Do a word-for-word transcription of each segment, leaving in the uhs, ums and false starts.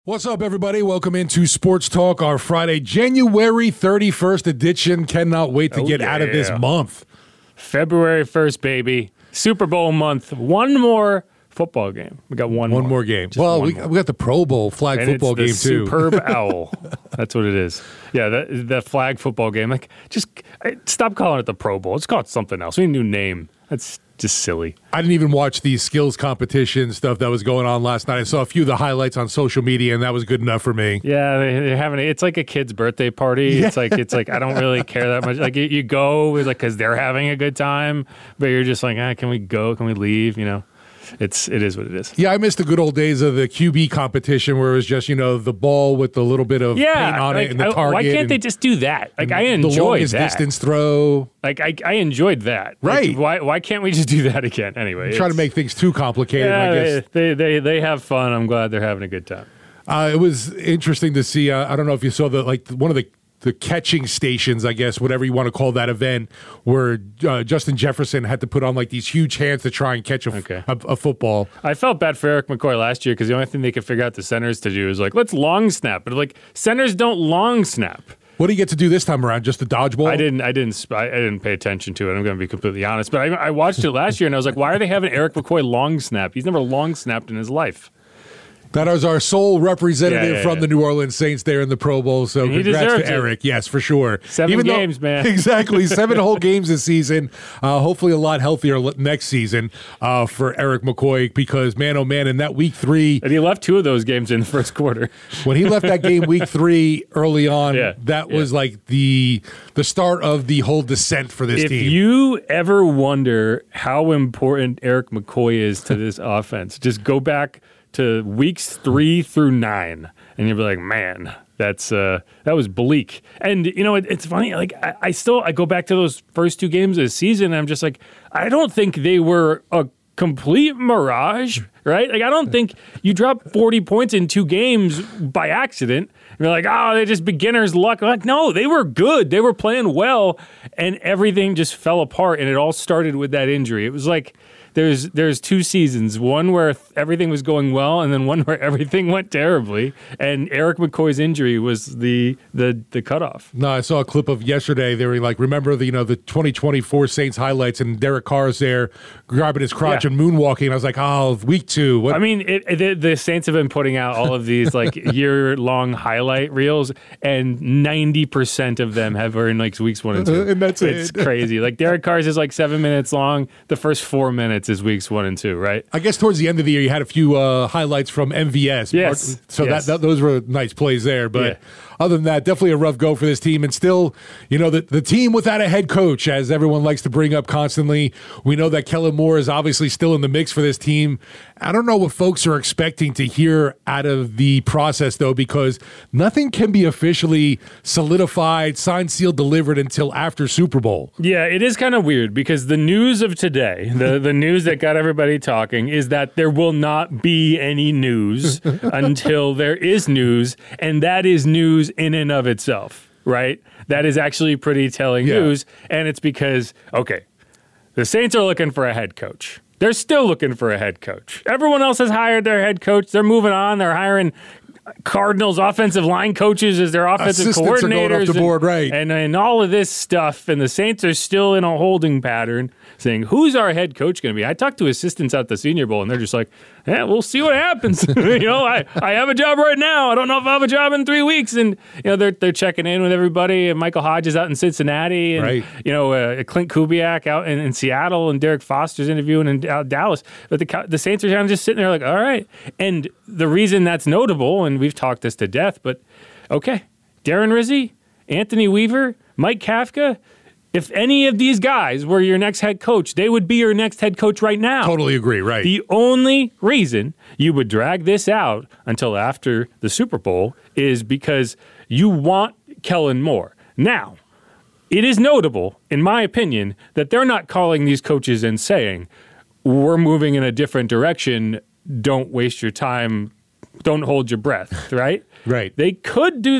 What's up, everybody? Welcome into Sports Talk, our Friday, January thirty-first edition. Cannot wait to oh, get yeah. out of this month. February first, baby. Super Bowl month. One more football game. We got one, One more. more game. Just well, we, more. we got the Pro Bowl flag and football game, it's the too. Superb Owl. That's what it is. Yeah, that, that flag football game. Like, just stop calling it the Pro Bowl. Let's call it something else. We need a new name. That's just silly. I didn't even watch the skills competition stuff that was going on last night. I saw a few of the highlights on social media, and that was good enough for me. Yeah, they, they're having it. It's like a kid's birthday party. Yeah. It's like it's like I don't really care that much. Like you, you go like because they're having a good time, but you're just like, ah, can we go? Can we leave? You know. It's it is what it is. Yeah, I miss the good old days of the Q B competition where it was just, you know, the ball with the little bit of yeah, paint on like, it and the I, target. Why can't and, they just do that? Like I enjoyed the longest that. distance throw. Like I, I enjoyed that. Right. Like, why why can't we just do that again? Anyway, Try to make things too complicated, yeah, I guess. They, they they have fun. I'm glad they're having a good time. Uh, it was interesting to see. Uh, I don't know if you saw the like one of the the catching stations, I guess, whatever you want to call that event, where uh, Justin Jefferson had to put on like these huge hands to try and catch a, Okay. a, a football. I felt bad for Eric McCoy last year because the only thing they could figure out the centers to do is like, let's long snap. But like centers don't long snap. What do you get to do this time around? Just the dodgeball? I didn't. I didn't. I didn't pay attention to it. I'm going to be completely honest. But I, I watched it last year and I was like, why are they having Eric McCoy long snap? He's never long snapped in his life. That is our sole representative Yeah, yeah, from yeah. the New Orleans Saints there in the Pro Bowl. So And he congrats deserved to it. Eric. Yes, for sure. Seven Even though- games, man. Exactly. Seven whole games this season. Uh, hopefully a lot healthier le- next season uh, for Eric McCoy because, man, oh, man, in that week three, And he left two of those games in the first quarter. when he left that game week three early on, Yeah, that yeah. was like the the start of the whole descent for this If team. you ever wonder how important Eric McCoy is to this offense, just go back to weeks three through nine, and you'll be like, man, that's uh, that was bleak. And you know, it, it's funny. Like I, I still I go back to those first two games of the season, and I'm just like, I don't think they were a complete mirage, right? Like I don't think you drop forty points in two games by accident. You're like, oh, they're just beginner's luck. I'm like, no, they were good. They were playing well, and everything just fell apart. And it all started with that injury. It was like there's there's two seasons, one where everything was going well, and then one where everything went terribly. And Eric McCoy's injury was the the the cutoff. No, I saw a clip of yesterday. They were like, remember the you know the twenty twenty-four Saints highlights, and Derek Carr's there grabbing his crotch Yeah. and moonwalking. And I was like, oh, week two. What? I mean, it, it, the, the Saints have been putting out all of these like year-long highlight reels, and ninety percent of them have are in like weeks one and two. And that's it's it. crazy. Like Derek Carr's is like seven minutes long. The first four minutes is weeks one and two, right? I guess towards the end of the year, you had a few uh, highlights from M V S. Yes. So Yes. That, that those were nice plays there. But Yeah. other than that, definitely a rough go for this team. And still, you know, the, the team without a head coach, as everyone likes to bring up constantly. We know that Kellen Moore is obviously still in the mix for this team. I don't know what folks are expecting to hear out of the process, though, because nothing can be officially solidified, signed, sealed, delivered until after Super Bowl. Yeah, it is kind of weird because the news of today, the, the news that got everybody talking, is that there will not be any news until there is news, and that is news in and of itself, right? That is actually pretty telling Yeah. news, and it's because, okay, the Saints are looking for a head coach. They're still looking for a head coach. Everyone else has hired their head coach. They're moving on. They're hiring Cardinals offensive line coaches as their offensive Assistants are coordinators. going off the board, right. And, and all of this stuff, and the Saints are still in a holding pattern saying, who's our head coach going to be? I talked to assistants at the Senior Bowl, and they're just like, yeah, we'll see what happens. you know, I, I have a job right now. I don't know if I have a job in three weeks. And, you know, they're they're checking in with everybody. And Michael Hodges out in Cincinnati. And, Right. you know, uh, Clint Kubiak out in, in Seattle. And Derek Foster's interviewing in uh, Dallas. But the, Co- the Saints are kind of just sitting there like, all right. And the reason that's notable, and we've talked this to death, but okay, Darren Rizzi, Anthony Weaver, Mike Kafka, if any of these guys were your next head coach, they would be your next head coach right now. Totally agree, right. The only reason you would drag this out until after the Super Bowl is because you want Kellen Moore. Now, it is notable, in my opinion, that they're not calling these coaches and saying, we're moving in a different direction, don't waste your time, don't hold your breath, right? Right. They could do that.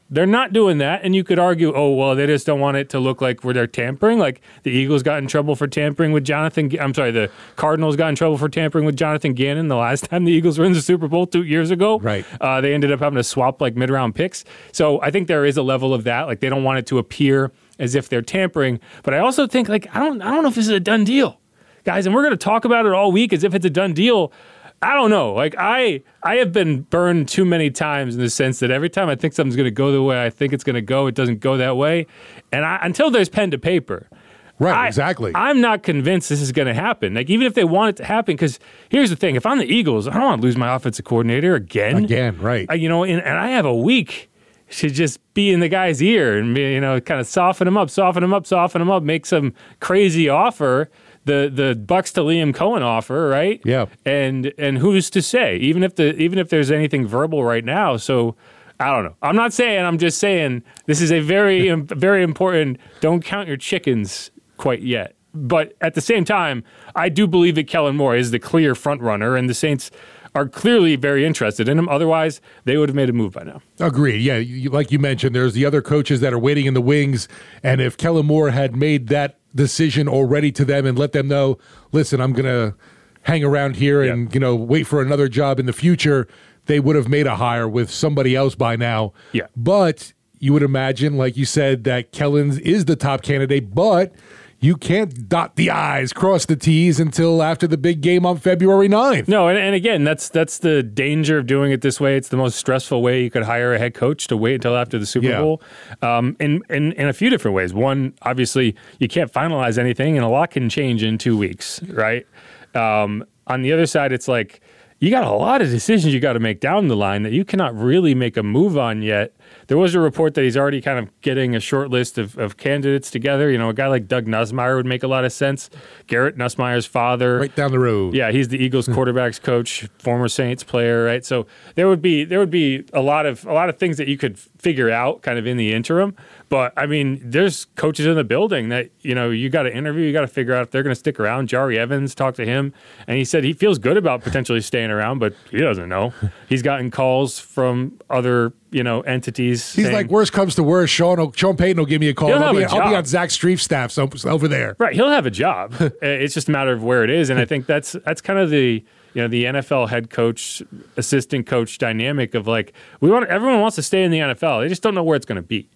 They're not doing that, and you could argue, oh, well, they just don't want it to look like where they're tampering. Like the Eagles got in trouble for tampering with Jonathan. I'm sorry, the Cardinals got in trouble for tampering with Jonathan Gannon the last time the Eagles were in the Super Bowl two years ago. Right. Uh, they ended up having to swap like mid-round picks. So I think there is a level of that. Like they don't want it to appear as if they're tampering. But I also think like I don't I don't know if this is a done deal, guys. And we're going to talk about it all week as if it's a done deal. I don't know. Like I, I have been burned too many times in the sense that every time I think something's going to go the way I think it's going to go, it doesn't go that way. And I, until there's pen to paper, right? I, exactly. I'm not convinced this is going to happen. Like even if they want it to happen, because here's the thing: if I'm the Eagles, I don't want to lose my offensive coordinator again. Again, right? I, you know, and, and I have a week to just be in the guy's ear and be, you know, kind of soften him up, soften him up, soften him up, make some crazy offer. The the Bucks to Liam Cohen offer, right? Yeah. And and who's to say? Even if the even if there's anything verbal right now, so I don't know. I'm not saying. I'm just saying this is a very very important. Don't count your chickens quite yet. But at the same time, I do believe that Kellen Moore is the clear front runner, and the Saints are clearly very interested in him. Otherwise, they would have made a move by now. Agreed. Yeah, you, like you mentioned, there's the other coaches that are waiting in the wings, and if Kellen Moore had made that decision already to them and let them know, listen, I'm going to hang around here and yeah. you know wait for another job in the future, they would have made a hire with somebody else by now. Yeah. But you would imagine, like you said, that Kellen is the top candidate, but you can't dot the I's, cross the T's until after the big game on February ninth. No, and, and again, that's that's the danger of doing it this way. It's the most stressful way you could hire a head coach, to wait until after the Super Yeah. Bowl. Um, in, in, in a few different ways. One, obviously, you can't finalize anything, and a lot can change in two weeks, right? Um, on the other side, it's like you got a lot of decisions you got to make down the line that you cannot really make a move on yet. There was a report that he's already kind of getting a short list of, of candidates together. You know, a guy like Doug Nussmeier would make a lot of sense. Garrett Nussmeier's father. Right down the road. Yeah, he's the Eagles quarterbacks coach, former Saints player, right? So there would be there would be a lot of a lot of things that you could figure out kind of in the interim. But I mean, there's coaches in the building that, you know, you got to interview, you got to figure out if they're going to stick around. Jari Evans talked to him, and he said he feels good about potentially staying around, but he doesn't know. He's gotten calls from other, you know, entities. He's saying, like, worst comes to worst, Sean, will, Sean Payton will give me a call. He'll I'll have be, a I'll be job. on Zach Streif's staff so, over there. Right, he'll have a job. It's just a matter of where it is, and I think that's that's kind of the you know the N F L head coach, assistant coach dynamic of like we want everyone wants to stay in the N F L. They just don't know where it's going to be.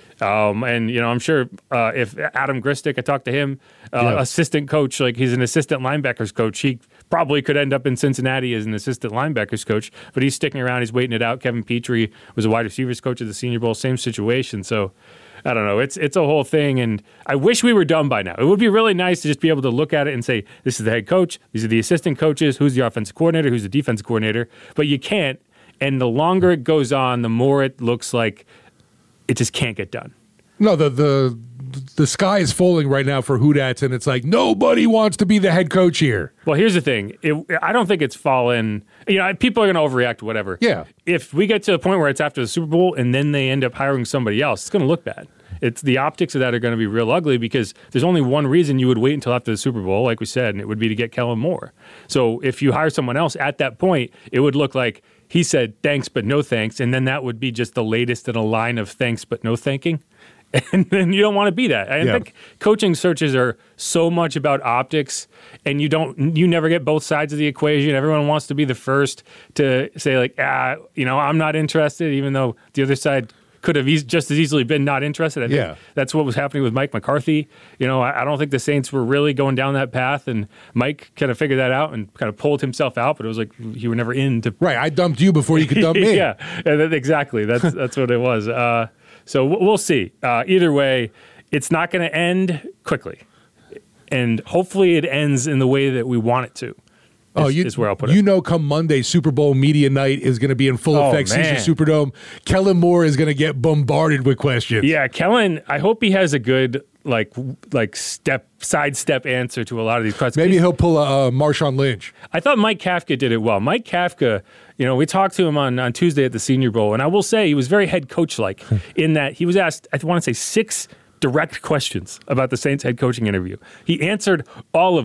Um, and you know, I'm sure uh, if Adam Gristic, I talked to him, uh, Yeah. assistant coach, like he's an assistant linebackers coach. He probably could end up in Cincinnati as an assistant linebackers coach, but he's sticking around. He's waiting it out. Kevin Petrie was a wide receivers coach at the Senior Bowl, same situation. So I don't know. It's it's a whole thing, and I wish we were done by now. It would be really nice to just be able to look at it and say, this is the head coach, these are the assistant coaches, who's the offensive coordinator, who's the defensive coordinator. But you can't, and the longer it goes on, the more it looks like it just can't get done. No, the the the sky is falling right now for Houdat's, and it's like nobody wants to be the head coach here. Well, here's the thing. It, I don't think it's fallen. You know, people are going to overreact to whatever. Yeah. If we get to the point where it's after the Super Bowl and then they end up hiring somebody else, it's going to look bad. It's the optics of that are going to be real ugly because there's only one reason you would wait until after the Super Bowl, like we said, and it would be to get Kellen Moore. So if you hire someone else at that point, it would look like he said thanks but no thanks, and then that would be just the latest in a line of thanks but no thanking. And then you don't want to be that. I yeah. think coaching searches are so much about optics, and you don't, you never get both sides of the equation. Everyone wants to be the first to say like, ah, you know, I'm not interested, even though the other side could have e- just as easily been not interested. I think yeah. that's what was happening with Mike McCarthy. You know, I, I don't think the Saints were really going down that path, and Mike kind of figured that out and kind of pulled himself out. But it was like you were never in to. Right, I dumped you before you could dump me. Yeah, and that, exactly. That's that's what it was. Uh, So we'll see. Uh, either way, it's not going to end quickly. And hopefully it ends in the way that we want it to. Is, oh, you, is where I'll put you it. know, come Monday, Super Bowl media night is going to be in full Oh, effect. man. Caesar Superdome. Kellen Moore is going to get bombarded with questions. Yeah, Kellen, I hope he has a good like like step sidestep answer to a lot of these questions. Maybe he'll pull a uh, Marshawn Lynch. I thought Mike Kafka did it well. Mike Kafka, you know, we talked to him on, on Tuesday at the Senior Bowl, and I will say he was very head coach-like in that he was asked, I want to say, six direct questions about the Saints head coaching interview. He answered all of them.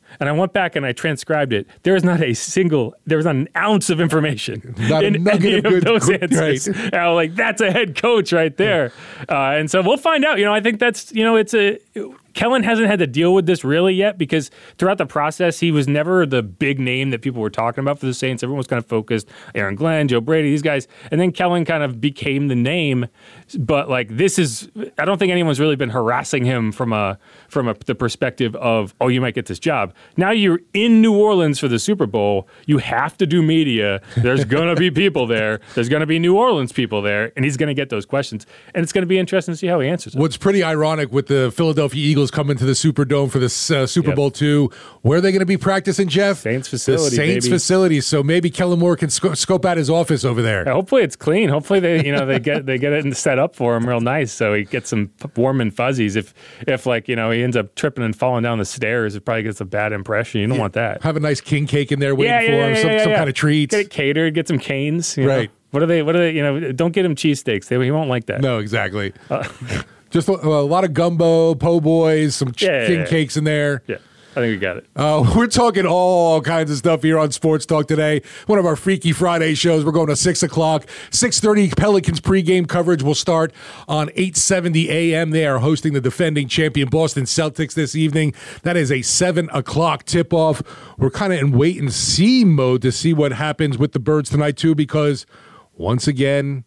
And I went back and I transcribed it. There is not a single, there was not an ounce of information Not in a nugget any of of good, those good- answers. right. And I was like, that's a head coach right there. Uh, and so we'll find out. You know, I think that's, you know, it's a, Kellen hasn't had to deal with this really yet because throughout the process, he was never the big name that people were talking about for the Saints. Everyone was kind of focused, Aaron Glenn, Joe Brady, these guys. And then Kellen kind of became the name. But like, this is, I don't think anyone's really been harassing him from a, from a, the perspective of, oh, you might get this job. Now you're in New Orleans for the Super Bowl. You have to do media. There's going to be people there. There's going to be New Orleans people there. And he's going to get those questions. And it's going to be interesting to see how he answers them. What's pretty ironic with the Philadelphia Eagles coming to the Superdome for this uh, Super Yep. Bowl two, where are they going to be practicing, Jeff? Saints facility, The Saints baby. facility. So maybe Kellen Moore can sc- scope out his office over there. Yeah, hopefully it's clean. Hopefully they, you know, they get they get it set up for him real nice, so he gets some warm and fuzzies. If if like you know he ends up tripping and falling down the stairs, it probably gets a bad impression. You don't want that. Have a nice king cake in there waiting Yeah, for yeah, him, yeah, some, yeah, some yeah. kind of treats. Get it catered. Get some canes. you know. Right. What are they? What are they? You know, don't get him cheesesteaks. They he won't like that. No, exactly. Uh, Just a, a lot of gumbo, po' boys, some ch- Yeah, yeah, king yeah. cakes in there. Yeah, I think we got it. Uh, we're talking all kinds of stuff here on Sports Talk today. One of our Freaky Friday shows. We're going to six o'clock. six thirty Pelicans pregame coverage will start on eight seventy a.m. They are hosting the defending champion Boston Celtics this evening. That is a seven o'clock tip-off. We're kind of in wait-and-see mode to see what happens with the Birds tonight, too, because once again,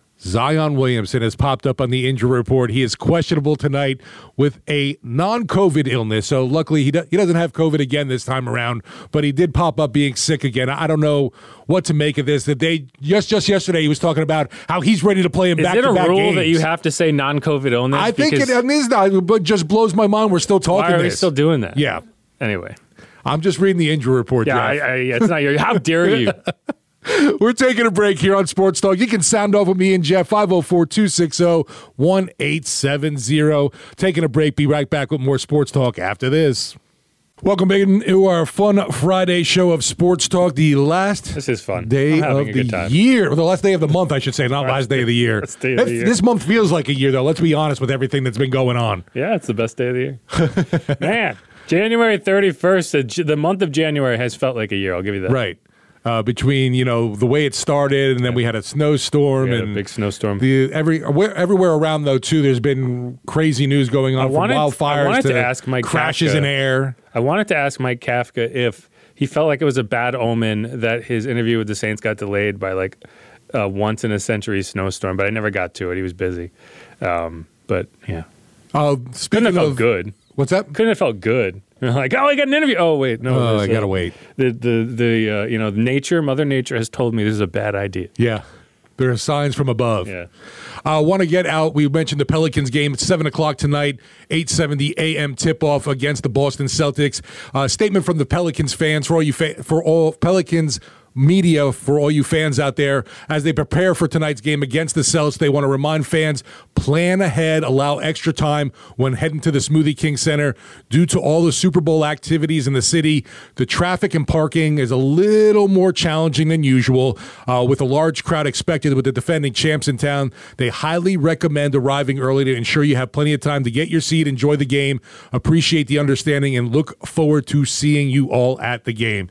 Zion Williamson has popped up on the injury report. He is questionable tonight with a non-COVID illness. So luckily he, do, he doesn't have COVID again this time around, but he did pop up being sick again. I don't know what to make of this. The day just just yesterday he was talking about how he's ready to play in Is it a back-to-back rule games. that you have to say non-COVID illness? I think Because it is not, but just blows my mind we're still talking Why are they this. still doing that? Yeah. Anyway. I'm just reading the injury report, Yeah, I, Jeff. I, it's not your. How dare you? We're taking a break here on Sports Talk. You can sound off with me and Jeff, five oh four, two six oh, one eight seven oh. Taking a break. Be right back with more Sports Talk after this. Welcome into our fun Friday show of Sports Talk, the last This is fun. day I'm having of a the good time. year. Or the last day of the month, I should say, not last day of the year. Last day of the If- year. This month feels like a year, though. Let's be honest with everything that's been going on. Yeah, it's the best day of the year. Man, January thirty-first, the, the month of January has felt like a year. I'll give you that. Right. Uh, between, you know, the way it started and then we had a snowstorm. We had a and big snowstorm. The every where, everywhere around though too, there's been crazy news going on I from wanted- I wildfires wanted to, to ask Mike crashes Kafka. in air. I wanted to ask Mike Kafka if he felt like it was a bad omen that his interview with the Saints got delayed by like a once in a century snowstorm, but I never got to it. He was busy. Um, but yeah, Uh, couldn't speaking have felt of good. what's that? Couldn't have felt good. Like, oh, I got an interview. Oh, wait, no. Oh, there's I gotta a- wait. The the the uh, you know nature, Mother Nature has told me this is a bad idea. Yeah, there are signs from above. Yeah. I uh, want to get out. We mentioned the Pelicans game. It's seven o'clock tonight, eight seventy a.m. tip-off against the Boston Celtics. Uh, statement from the Pelicans fans for all you fa- for all Pelicans media, for all you fans out there, as they prepare for tonight's game against the Celtics. They want to remind fans, plan ahead, allow extra time when heading to the Smoothie King Center. Due to all the Super Bowl activities in the city, the traffic and parking is a little more challenging than usual. Uh, with a large crowd expected with the defending champs in town, they highly recommend arriving early to ensure you have plenty of time to get your seat, enjoy the game, appreciate the understanding, and look forward to seeing you all at the game.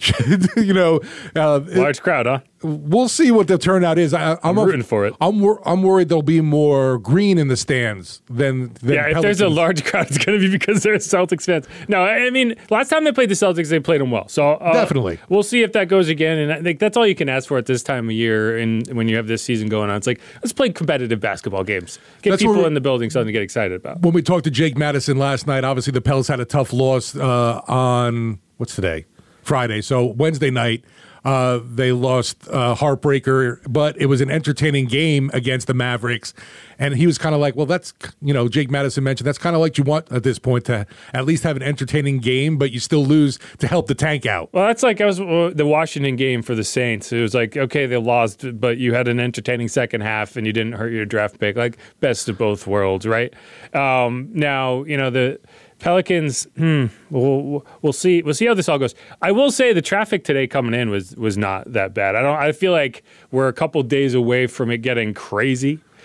you know, uh, Large crowd, huh? we'll see what the turnout is. I, I'm, I'm rooting for it. I'm wor- I'm worried there'll be more green in the stands than, than Yeah, if there's a Pelicans. large crowd, it's going to be because they're Celtics fans. No, I mean, last time they played the Celtics, they played them well. So uh, Definitely. we'll see if that goes again. And I think that's all you can ask for at this time of year. And when you have this season going on, it's like let's play competitive basketball games. Get That's people what we- in the building something to get excited about. When we talked to Jake Madison last night, obviously the Pels had a tough loss uh, on what's today, Friday. So Wednesday night. Uh, they lost uh, heartbreaker, but it was an entertaining game against the Mavericks. And he was kind of like, well, that's, you know, Jake Madison mentioned, that's kind of like you want at this point to at least have an entertaining game, but you still lose to help the tank out. Well, that's like I was uh, the Washington game for the Saints. It was like, okay, they lost, but you had an entertaining second half and you didn't hurt your draft pick. Like best of both worlds, right? Um, now, you know, the Pelicans, hmm, we'll, we'll see. We'll see how this all goes. I will say the traffic today coming in was was not that bad. I don't. I feel like we're a couple days away from it getting crazy.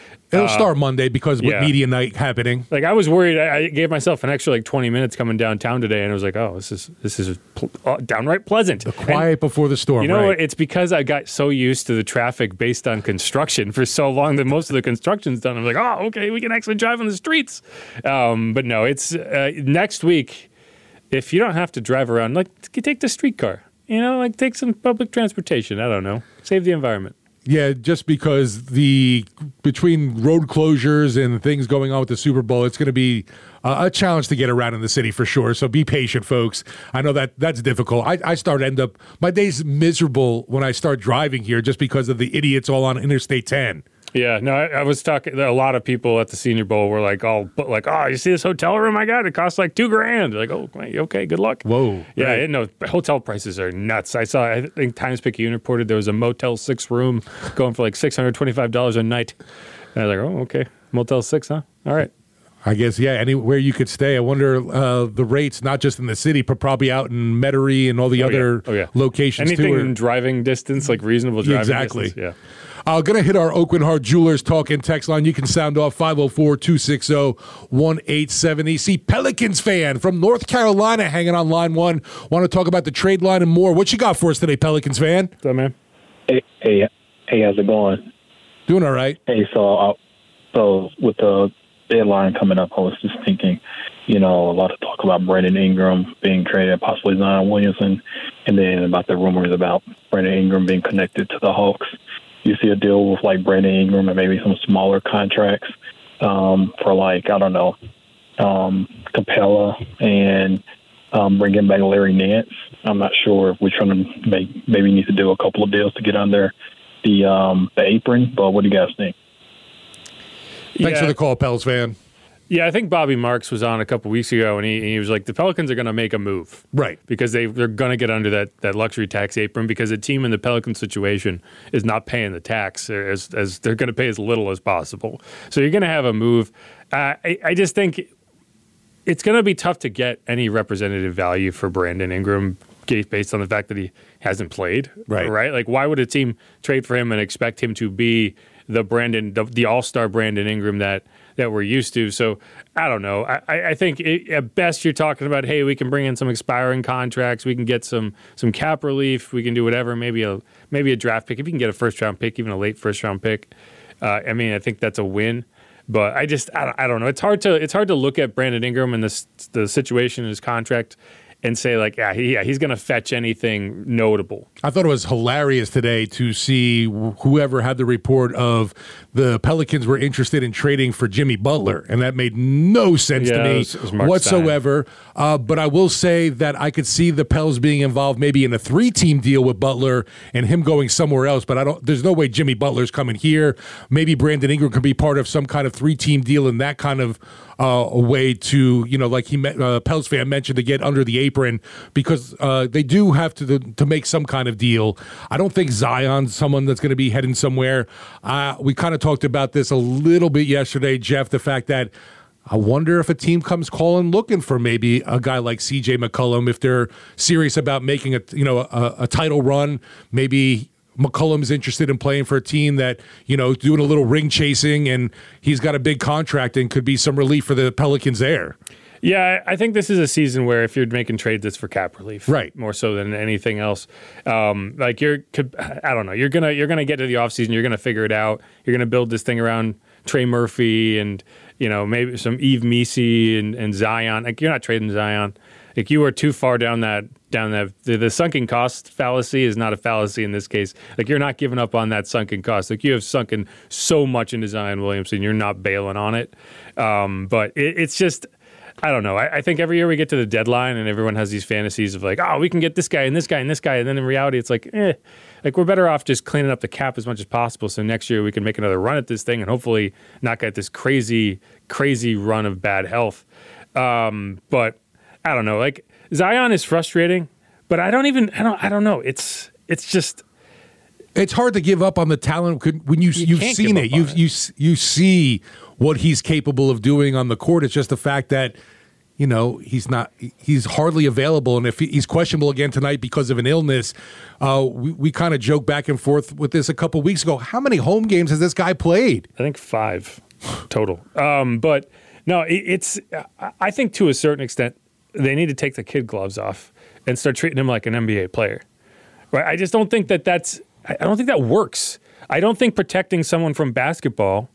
It'll uh, start Monday because with yeah. media night happening. Like I was worried. I, I gave myself an extra like twenty minutes coming downtown today, and I was like, "Oh, this is this is pl- uh, downright pleasant." The quiet and, before the storm. You know right. what? It's because I got so used to the traffic based on construction for so long that most of the construction's done. I'm like, "Oh, okay, we can actually drive on the streets." Um, but no, it's uh, next week. If you don't have to drive around, like take the streetcar. You know, like take some public transportation. I don't know, save the environment. Yeah, just because the between road closures and things going on with the Super Bowl, it's going to be uh, a challenge to get around in the city for sure. So be patient, folks. I know that that's difficult. I, I start end up my day's miserable when I start driving here just because of the idiots all on Interstate ten. Yeah, no, I, I was talking. A lot of people at the Senior Bowl were like, "Oh, but like, oh, you see this hotel room I got? It costs like two grand." Like, oh, okay, good luck. Whoa, yeah, right. I didn't know hotel prices are nuts. I saw. I think Times Picayune reported there was a Motel Six room going for like six hundred twenty-five dollars a night. And I was like, "Oh, okay, Motel Six, huh? All right." I guess, yeah, anywhere you could stay. I wonder uh, the rates, not just in the city, but probably out in Metairie and all the oh, other yeah. Oh, yeah. locations Anything too. Anything in driving distance, like reasonable driving exactly. distance. Yeah. I'm uh, going to hit our Oakland Heart Jewelers talk and text line. You can sound off five oh four, two six oh, one eight seven oh. See, Pelicans fan from North Carolina hanging on line one. Want to talk about the trade line and more. What you got for us today, Pelicans fan? What's up, man? Hey, hey, hey, how's it going? Doing all right. Hey, so, uh, so with the deadline coming up, I was just thinking, you know, a lot of talk about Brandon Ingram being traded, possibly Zion Williamson, and then about the rumors about Brandon Ingram being connected to the Hawks. You see a deal with like Brandon Ingram and maybe some smaller contracts um, for like, I don't know, um, Capella and um, bringing back Larry Nance. I'm not sure if we're trying to make, maybe need to do a couple of deals to get under the um, the apron, but what do you guys think? Thanks yeah. for the call, Pels fan. Yeah, I think Bobby Marks was on a couple weeks ago, and he, he was like, the Pelicans are going to make a move. Right. Because they, they're going to get under that, that luxury tax apron because a team in the Pelican situation is not paying the tax, as, as they're going to pay as little as possible. So you're going to have a move. Uh, I, I just think it's going to be tough to get any representative value for Brandon Ingram based on the fact that he hasn't played. Right. Right? Like, why would a team trade for him and expect him to be the Brandon, the, the all-star Brandon Ingram that that we're used to? So I don't know. I, I think it, at best you're talking about, hey, we can bring in some expiring contracts, we can get some some cap relief, we can do whatever. Maybe a maybe a draft pick if you can get a first round pick, even a late first round pick. Uh, I mean, I think that's a win. But I just I, I don't know. It's hard to it's hard to look at Brandon Ingram and the the situation in his contract and say, like, yeah, he, yeah he's going to fetch anything notable. I thought it was hilarious today to see whoever had the report of the Pelicans were interested in trading for Jimmy Butler, and that made no sense yeah, to me it was, it was Mark whatsoever. Uh, but I will say that I could see the Pels being involved maybe in a three-team deal with Butler and him going somewhere else, but I don't. There's no way Jimmy Butler's coming here. Maybe Brandon Ingram could be part of some kind of three-team deal in that kind of uh, a way to, you know, like he uh, Pels fan mentioned, to get under the apron, because uh, they do have to to make some kind of deal. I don't think Zion's someone that's going to be heading somewhere. Uh, we kind of talked about this a little bit yesterday, Jeff, the fact that I wonder if a team comes calling looking for maybe a guy like C J McCollum, if they're serious about making a, you know, a, a title run. Maybe McCollum's interested in playing for a team that, you know, doing a little ring chasing, and he's got a big contract and could be some relief for the Pelicans there. Yeah, I think this is a season where if you're making trades, it's for cap relief, right? More so than anything else. Um, like you're, I don't know, you're gonna you're gonna get to the offseason, you're gonna figure it out. You're gonna build this thing around Trey Murphy and, you know, maybe some Yves Missi and, and Zion. Like, you're not trading Zion. Like, you are too far down that down that the, the sunken cost fallacy is not a fallacy in this case. Like, you're not giving up on that sunken cost. Like, you have sunken so much into Zion Williamson, you're not bailing on it. Um, but it, it's just, I don't know. I, I think every year we get to the deadline and everyone has these fantasies of like, oh, we can get this guy and this guy and this guy. And then in reality, it's like, eh, like we're better off just cleaning up the cap as much as possible. So next year we can make another run at this thing and hopefully not get this crazy, crazy run of bad health. Um, but I don't know. Like, Zion is frustrating, but I don't even, I don't, I don't know. It's, it's just, it's hard to give up on the talent when you, you you've seen it. You you you see what he's capable of doing on the court. It's just the fact that you know, he's not, he's hardly available. And if he's questionable again tonight because of an illness, uh, we, we kind of joke back and forth with this a couple weeks ago. How many home games has this guy played? I think five total. Um, but no, it, it's, I think to a certain extent, they need to take the kid gloves off and start treating him like an N B A player. Right? I just don't think that that's, I don't think that works. I don't think protecting someone from basketball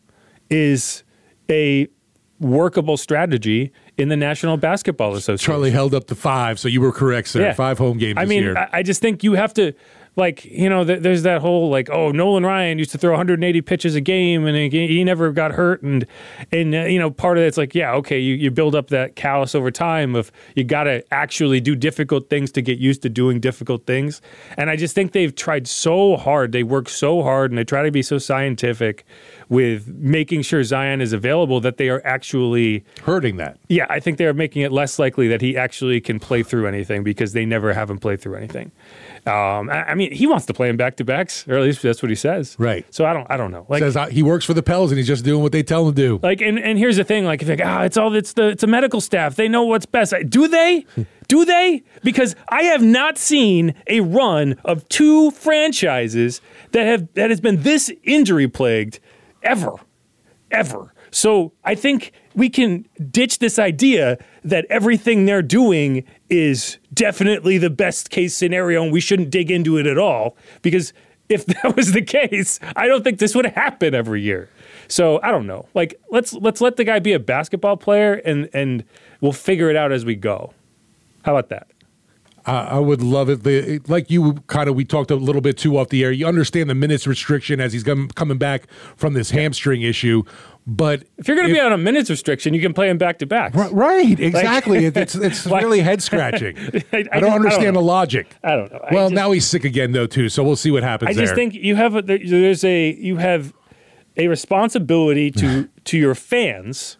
is a workable strategy in the National Basketball Association. Charlie held up to five, so you were correct, sir. Yeah. Five home games I this mean, year. I, I just think you have to, like, you know, th- there's that whole, like, oh, Nolan Ryan used to throw one hundred eighty pitches a game, and he, he never got hurt, and, and uh, you know, part of it's like, yeah, okay, you, you build up that callus over time of you got to actually do difficult things to get used to doing difficult things, and I just think they've tried so hard, they work so hard, and they try to be so scientific with making sure Zion is available that they are actually hurting that. Yeah, I think they're making it less likely that he actually can play through anything because they never have him play through anything. Um, I, I mean, he wants to play in back to backs, or at least that's what he says. Right. So I don't, I don't know. Like, says uh, he works for the Pels and he's just doing what they tell him to do. Like, and, and here's the thing: like, if you're like, ah, it's all, it's the, it's a medical staff. They know what's best. Do they? Do they? Because I have not seen a run of two franchises that have that has been this injury plagued ever, ever. So I think we can ditch this idea that everything they're doing is definitely the best case scenario and we shouldn't dig into it at all. Because if that was the case, I don't think this would happen every year. So I don't know. Like, let's let's let the guy be a basketball player and and we'll figure it out as we go. How about that? Uh, I would love it. The, like you kind of, we talked a little bit too off the air. You understand the minutes restriction as he's com- coming back from this hamstring issue. But if you're going to be on a minutes restriction, you can play him back to back. Right, right, exactly. Like, it's it's like, really head scratching. I, I, I don't understand I don't the logic. I don't know. Well, just, now he's sick again though too, so we'll see what happens. I just there. think you have a, there's a you have a responsibility to to your fans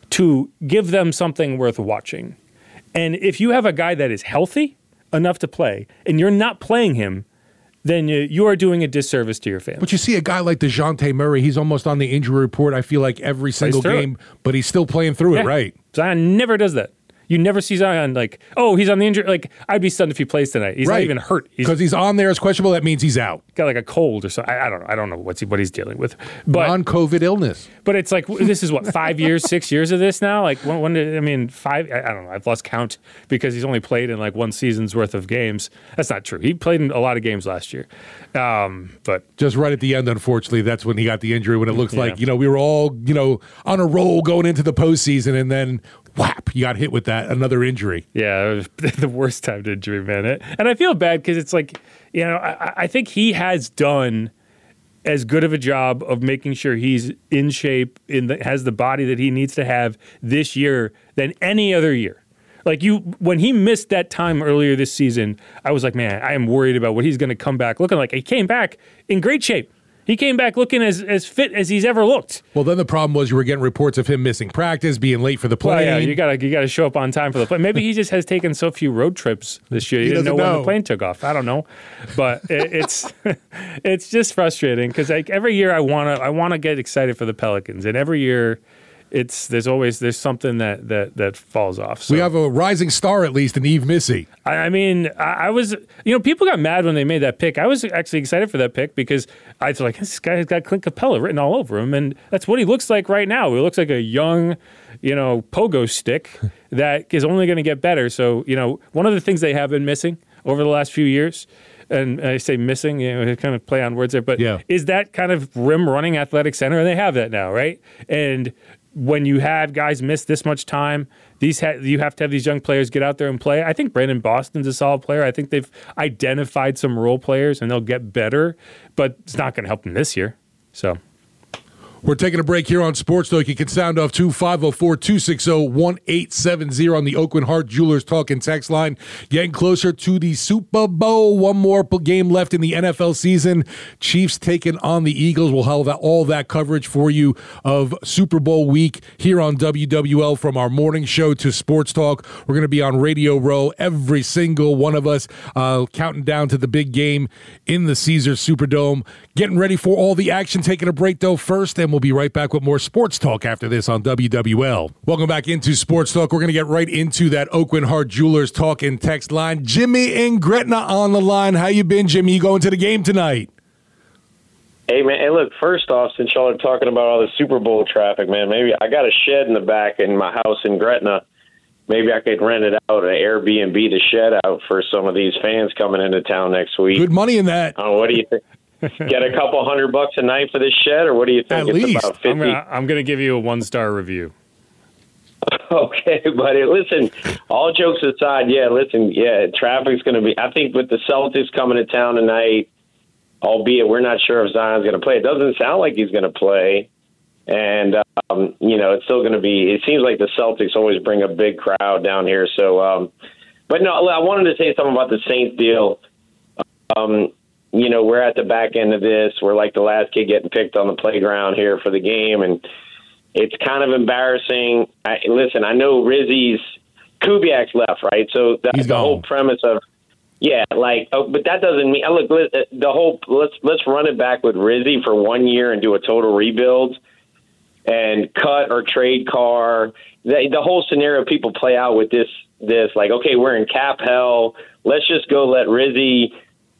to give them something worth watching, and if you have a guy that is healthy enough to play, and you're not playing him, then you, you are doing a disservice to your fans. But you see a guy like DeJounte Murray, he's almost on the injury report, I feel like, every single game, it. but he's still playing through yeah. it, right? Zion never does that. You never see Zion like, oh, he's on the injury. Like, I'd be stunned if he plays tonight. He's right. not even hurt. Because he's, he's on there as questionable, that means he's out. Got like a cold or something. I, I don't know. I don't know what's he, what he's dealing with. But non-COVID illness. But it's like, this is what, five years, six years of this now? Like, when, when did, I mean, five, I, I don't know. I've lost count because he's only played in like one season's worth of games. That's not true. He played in a lot of games last year. Um, but just right at the end, unfortunately, that's when he got the injury, when it looks yeah. like, you know, we were all, you know, on a roll going into the postseason, and then whap, you got hit with that, another injury. Yeah, it was the worst time to injury, man. It, and I feel bad because it's like, you know, I, I think he has done as good of a job of making sure he's in shape, in the, has the body that he needs to have this year than any other year. Like, you, when he missed that time earlier this season, I was like, man, I am worried about what he's going to come back looking like. He came back in great shape. He came back looking as, as fit as he's ever looked. Well, then the problem was you were getting reports of him missing practice, being late for the plane. Well, yeah, you gotta you gotta show up on time for the plane. Maybe he just has taken so few road trips this year. He, he didn't know, know when the plane took off. I don't know, but it, it's it's just frustrating because like every year I wanna I wanna get excited for the Pelicans, and every year it's there's always there's something that that that falls off. So. We have a rising star at least in Yves Missi. I, I mean, I, I was you know people got mad when they made that pick. I was actually excited for that pick because I was like, this guy's got Clint Capella written all over him, and that's what he looks like right now. He looks like a young, you know, pogo stick that is only going to get better. So you know, one of the things they have been missing over the last few years. And I say missing, you know, kind of play on words there, but yeah. is that kind of rim running athletic center? And they have that now, right? And when you have guys miss this much time, these ha- you have to have these young players get out there and play. I think Brandon Boston's a solid player. I think they've identified some role players, and they'll get better, but it's not going to help them this year. So. We're taking a break here on Sports Talk. You can sound off to five oh four, two six oh, one eight seven oh on the Oakland Heart Jewelers Talk and Text line. Getting closer to the Super Bowl. One more game left in the N F L season. Chiefs taking on the Eagles. We'll have all that coverage for you of Super Bowl week here on W W L from our morning show to Sports Talk. We're going to be on Radio Row, every single one of us, uh, counting down to the big game in the Caesars Superdome. Getting ready for all the action. Taking a break, though, first. And and we'll be right back with more Sports Talk after this on W W L. Welcome back into Sports Talk. We're going to get right into that Aucoin Hart Jewelers talk and text line. Jimmy in Gretna on the line. How you been, Jimmy? You going to the game tonight? Hey, man, hey, look, first off, since y'all are talking about all the Super Bowl traffic, man, maybe I got a shed in the back in my house in Gretna. Maybe I could rent it out, an Airbnb, the shed out for some of these fans coming into town next week. Good money in that. Uh, what do you think? Get a couple hundred bucks a night for this shed, or what do you think? At it's least. About fifty. I'm gonna, I'm gonna give you a one-star review. Okay, buddy. Listen, all jokes aside, yeah, listen, yeah, traffic's going to be, I think with the Celtics coming to town tonight, albeit we're not sure if Zion's going to play. It doesn't sound like he's going to play. And, um, you know, it's still going to be, it seems like the Celtics always bring a big crowd down here. So, um, but no, I wanted to say something about the Saints deal. Um, you know, we're at the back end of this. We're like the last kid getting picked on the playground here for the game. And it's kind of embarrassing. I, listen, I know Rizzy's, Kubiak's left, right? So the, the whole premise of, yeah, like, oh, but that doesn't mean, look, the whole, let's, let's run it back with Rizzy for one year and do a total rebuild and cut or trade Carr. The, the whole scenario people play out with this, this like, okay, we're in cap hell. Let's just go let Rizzy,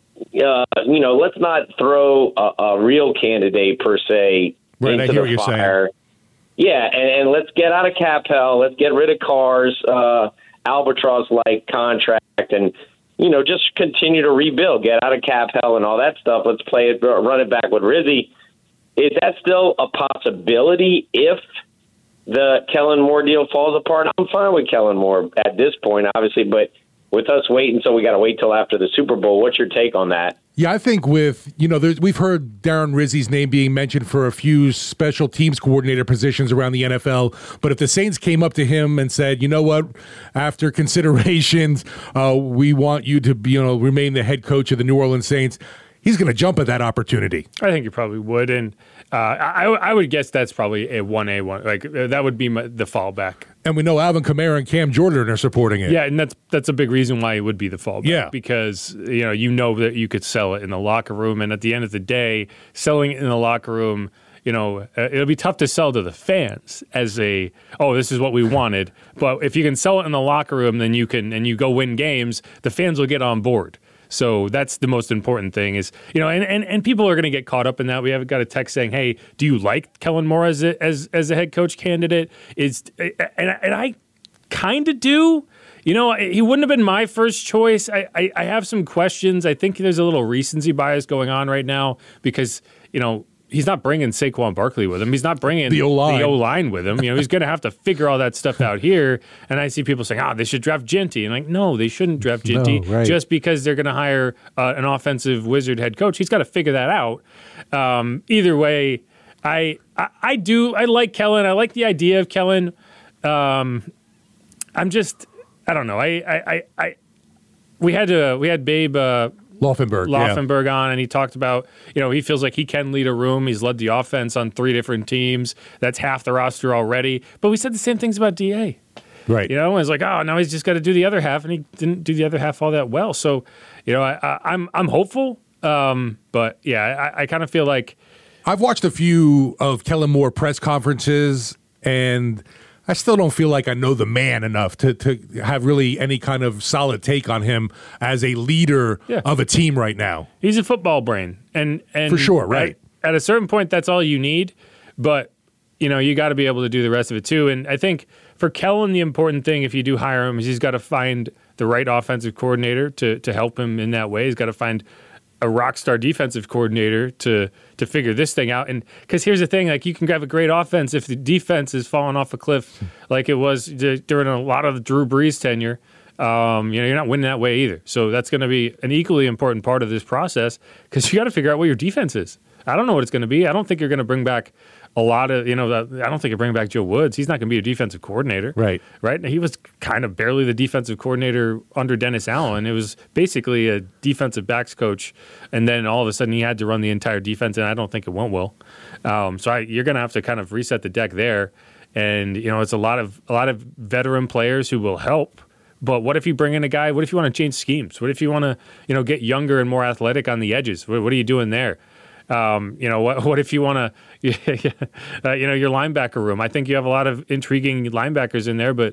uh, you know, let's not throw a, a real candidate per se right, into I hear the what fire. You're saying. Yeah, and, and let's get out of cap hell. Let's get rid of Carr's uh, albatross-like contract and, you know, just continue to rebuild, get out of cap hell and all that stuff. Let's play it, run it back with Rizzy. Is that still a possibility if the Kellen Moore deal falls apart? I'm fine with Kellen Moore at this point, obviously, but with us waiting, so we got to wait till after the Super Bowl. What's your take on that? Yeah, I think with, you know, there's, we've heard Darren Rizzy's name being mentioned for a few special teams coordinator positions around the N F L. But if the Saints came up to him and said, you know what, after considerations, uh, we want you to be, you know, remain the head coach of the New Orleans Saints, he's going to jump at that opportunity. I think you probably would. And uh, I, I would guess that's probably a one A one. Like, that would be my, the fallback. And we know Alvin Kamara and Cam Jordan are supporting it. Yeah, and that's that's a big reason why it would be the fallback. Yeah. Because, you know, you know that you could sell it in the locker room. And at the end of the day, selling it in the locker room, you know, uh, it'll be tough to sell to the fans as a, oh, this is what we wanted. But if you can sell it in the locker room, then you can, and you go win games, the fans will get on board. So that's the most important thing is, you know, and, and, and people are going to get caught up in that. We have got a text saying, hey, do you like Kellen Moore as a, as, as a head coach candidate? Is, and, and I kind of do. You know, he wouldn't have been my first choice. I, I, I have some questions. I think there's a little recency bias going on right now because, you know, he's not bringing Saquon Barkley with him. He's not bringing the O-line, the O-line with him. You know, he's going to have to figure all that stuff out here. And I see people saying, oh, they should draft Ginty. And like, no, they shouldn't draft Ginty no, right. just because they're going to hire uh, an offensive wizard head coach. He's got to figure that out. Um, either way, I, I I do. I like Kellen. I like the idea of Kellen. Um, I'm just, I don't know. I, I, I, I we had to, we had Babe, uh, Laufenberg, Laufenberg yeah. on, and he talked about, you know, he feels like he can lead a room. He's led the offense on three different teams. That's half the roster already. But we said the same things about D A. Right. You know, it's like, oh, now he's just got to do the other half, and he didn't do the other half all that well. So, you know, I, I, I'm I'm hopeful, um, but yeah, I, I kind of feel like I've watched a few of Kellen Moore press conferences, and I still don't feel like I know the man enough to, to have really any kind of solid take on him as a leader yeah. of a team right now. He's a football brain, and and for sure, right? At, at a certain point, that's all you need, but you know, you got to be able to do the rest of it too. And I think for Kellen, the important thing, if you do hire him, is he's got to find the right offensive coordinator to to help him in that way. He's got to find a rock star defensive coordinator to to figure this thing out. And because here's the thing, like, you can have a great offense if the defense is falling off a cliff like it was d- during a lot of the Drew Brees tenure. Um, you know, you're not winning that way either. So that's going to be an equally important part of this process because you got to figure out what your defense is. I don't know what it's going to be. I don't think you're going to bring back a lot of, you know, I don't think you bring back Joe Woods. He's not going to be a defensive coordinator. Right. Right. He was kind of barely the defensive coordinator under Dennis Allen. It was basically a defensive backs coach. And then all of a sudden he had to run the entire defense, and I don't think it went well. Um, so I, you're going to have to kind of reset the deck there. And, you know, it's a lot of a lot of veteran players who will help. But what if you bring in a guy? What if you want to change schemes? What if you want to, you know, get younger and more athletic on the edges? What, what are you doing there? Um, you know, what what if you want to, uh, you know, your linebacker room? I think you have a lot of intriguing linebackers in there, but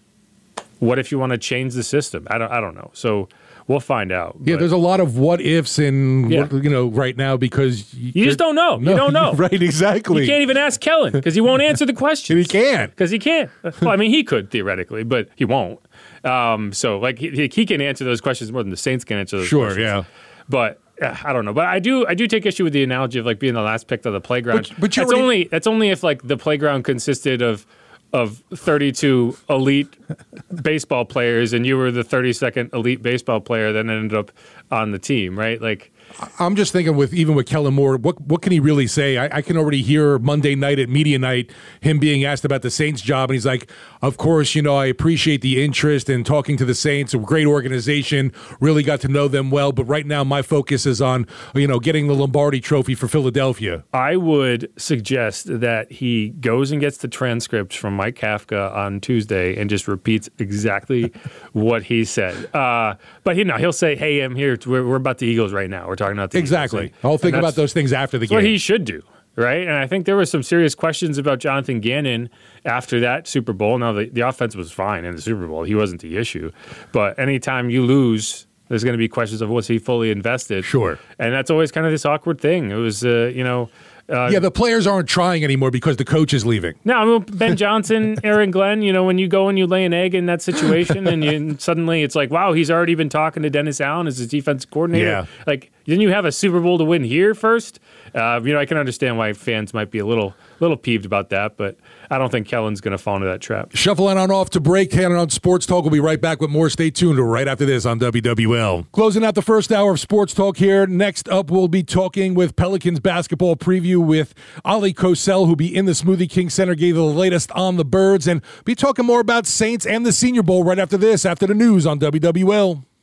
what if you want to change the system? I don't, I don't know. So we'll find out. Yeah, but there's a lot of what ifs and Yeah. you know right now because you just don't know. No, you don't know. Right? Exactly. You can't even ask Kellen because he won't answer the questions. He can't. Because he can't. Well, I mean, he could theoretically, but he won't. Um, so, like, he, he can answer those questions more than the Saints can answer those Sure, questions. yeah. But uh, I don't know. But I do I do take issue with the analogy of, like, being the last pick of the playground. But- but you that's, already- only, that's only if, like, the playground consisted of of thirty-two elite baseball players and you were the thirty-second elite baseball player that ended up on the team, right? Like, I'm just thinking with even with Kellen Moore, what what can he really say? I, I can already hear Monday night at media night him being asked about the Saints job, and he's like, "Of course, you know, I appreciate the interest in talking to the Saints. A great organization, really got to know them well. But right now, my focus is on you know getting the Lombardi Trophy for Philadelphia." I would suggest that he goes and gets the transcript from Mike Kafka on Tuesday and just repeats exactly what he said. Uh, but you know, he'll say, "Hey, I'm here. To, we're, we're about the Eagles right now. We're talking about the Exactly. Eagles." Like, I'll think and about that's- those things after the that's game. what he should do, right? And I think there were some serious questions about Jonathan Gannon after that Super Bowl. Now, the, the offense was fine in the Super Bowl. He wasn't the issue. But anytime you lose, there's going to be questions of was he fully invested? Sure. And that's always kind of this awkward thing. It was, uh, you know... Uh, yeah, the players aren't trying anymore because the coach is leaving. No, I mean, Ben Johnson, Aaron Glenn, you know, when you go and you lay an egg in that situation and, you, and suddenly it's like, wow, he's already been talking to Dennis Allen as his defense coordinator. Yeah. Like, didn't you have a Super Bowl to win here first? Uh, you know, I can understand why fans might be a little little peeved about that, but I don't think Kellen's going to fall into that trap. Shuffling on off to break. Cannon on Sports Talk. We'll be right back with more. Stay tuned right after this on W W L. Closing out the first hour of Sports Talk here. Next up, we'll be talking with Pelicans basketball preview with Ali Kosel, who'll be in the Smoothie King Center, gave the latest on the Birds, and be talking more about Saints and the Senior Bowl right after this, after the news on W W L.